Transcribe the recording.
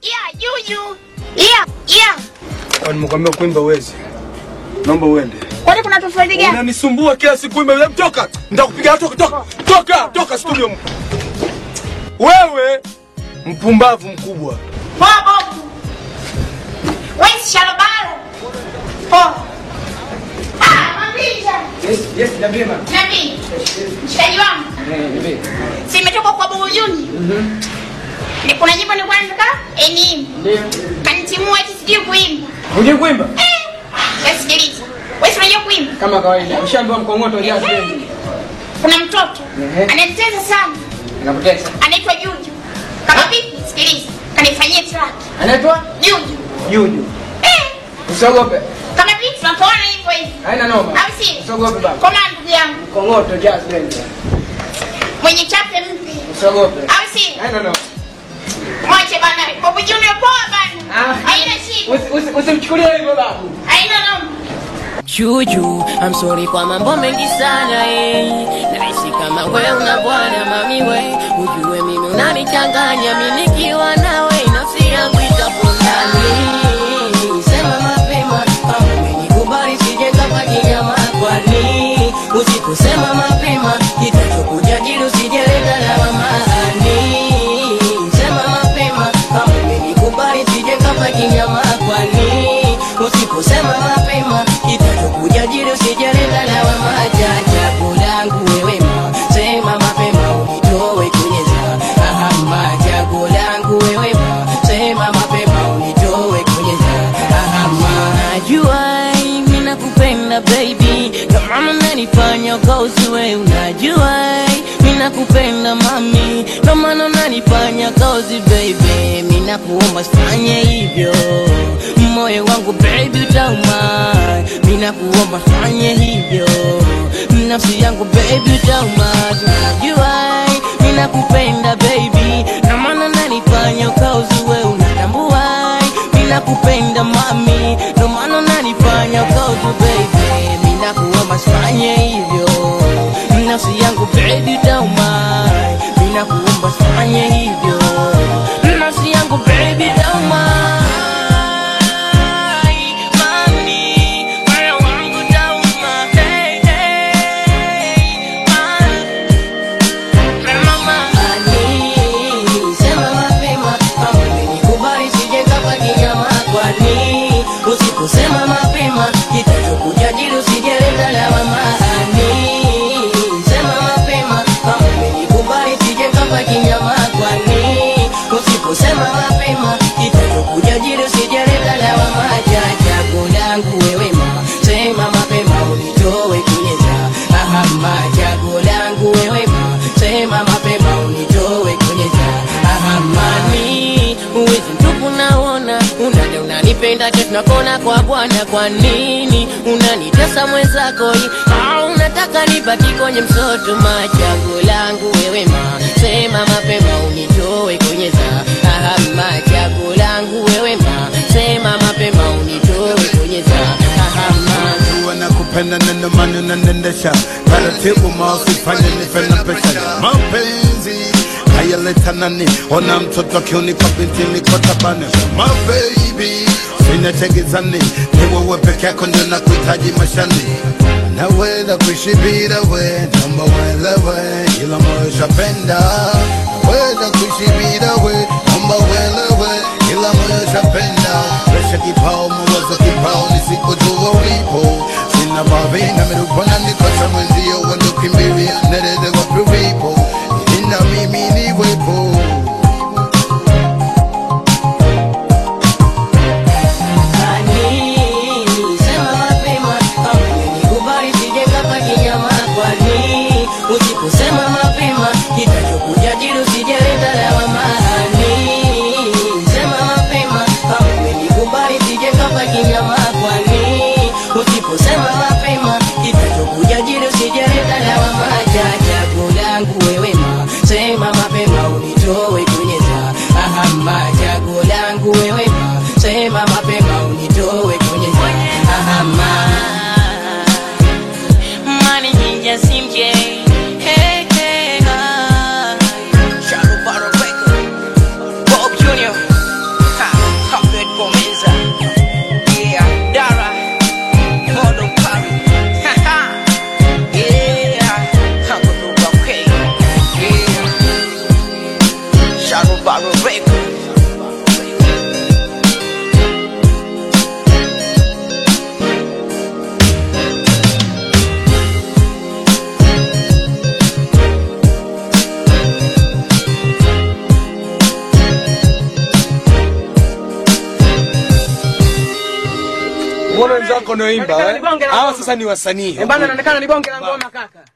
Juju. Yeah. Nimekwambia kuimba uwezi. Naomba uende. Kwani kuna tofauti gani? Unanisumbua kila siku kuimba. Toka. Nitakupiga toka studio. Wewe mpumbavu mkubwa. Baba. Wewe shalabalo. Yes, Nabima. Nabii. Mshikaji wangu. Nabii. Si imetoka kwa Babu Juni. Ni kuna nyimbo ni kwanza Ndio. Kanitimua eti sijui kuimba. Unajua kuimba? Sikiliza. Wewe unajua kuimba? Kama kawaida. Ushaambiwa mkongoto jazz band. Kuna mtoto anacheza sana. Anapoteza. Anaitwa Juju. Kama vipi? Sikiliza. Kanifanyia track. Anaitwa Juju. Usiogope. Kama vipi tunapoona hivyo hivi. Haina noma. Au si? Usiogope baba. Koma ndugu yangu. Mkongoto jazz band. Mwenye chape mpya. Usiogope. Au si? Haina noma. Mwache bana. Babu Juni poa bana. Haina shida. Usimchukulie hivyo babu. Haina noma. Juju, I'm sorry kwa mambo mengi sana Naishi kama wewe una bwana mami we Ujue mimi unanichanganya mimi nikiwa nawe nafsi yangu itapondani Sema mapema kama umenikubali sije kama kinyama kwani Usiposema mapema kitachokuja jiru sijeleta lawamani Sema mapema kama umenikubali sije kama kinyama kwani Usiposema mapema kitachokuja jiru sijeleta lawama Chaguo langu wewe ma sema mapema unitoe kwenye za ahama Chaguo langu wewe ma sema mapema unitoe kwenye za ahama Najua mimi nakupenda baby kama unanifanya cause wewe unajua mimi nakupenda mami kama unanifanya cause baby mimi nakuomba fanye hivyo moyo wangu baby utauma mimi nakuomba fanye hivyo nafsi yangu baby utauma unajua mimi nakupenda baby na maana unanifanya cause wewe unatambua mimi nakupenda mami na maana unanifanya cause baby mimi nakuomba fanye hivyo nafsi yangu baby utauma mimi nakuomba fanye hivyo nafsi yangu baby utauma Usema mapema kitachokuja jiru sijeleta lawamani Sema mapema kama umenikubali sije kama kinyama kwani Usiposema mapema kitachokuja jiru sijeleta lawama Chaguo langu wewe ma sema mapema unitoe kwenye za ahama Chaguo langu wewe ma sema mapema unitoe kwenye za ahamani Uwezi mtupu naona unanipenda tunakona kwa bwana kwa nini unanitesa mwenzako au unataka nibaki kwenye msoto Chaguo langu wewe ma sema mapema unitoe kwenye za ahama Chaguo langu wewe ma sema mapema unitoe kwenye za ahama Nakupenda neno manu nanendesha taratibu mausifanye nifena pesha mapenzi hayaleta nani ona mtoto akiunikwa binti niko tabane my baby sina chegizani ni wewe peke yako ndio nakuhitaji mashani naweza kuishi bila wewe naomba uelewe ila moyo shapenda naweza kuishi bila wewe naomba uelewe ila moyo shapenda presha kipao mawazo kipao nisikujua ulipo sina babina mirupana nikosa mwenzio wandukimbiri nerede wapi ulipo ina mimi niwepo Usema mapema kitachokuja jiru sijeleta lawamani Sema mapema kama umenikubali sije kama kinyama kwani Usiposema mapema kitachokuja jiru sijeleta lawama Chaguo langu wewe ma sema mapema unitoe kwenye za ahama Chaguo langu wewe ma sema mapema unitoe kwenye za ahama Money ninja simje Hey, hey. Mbona wenzako ndio imba? Hawa sasa ni wasanii. Bana inaonekana ni bonge la ngoma kaka.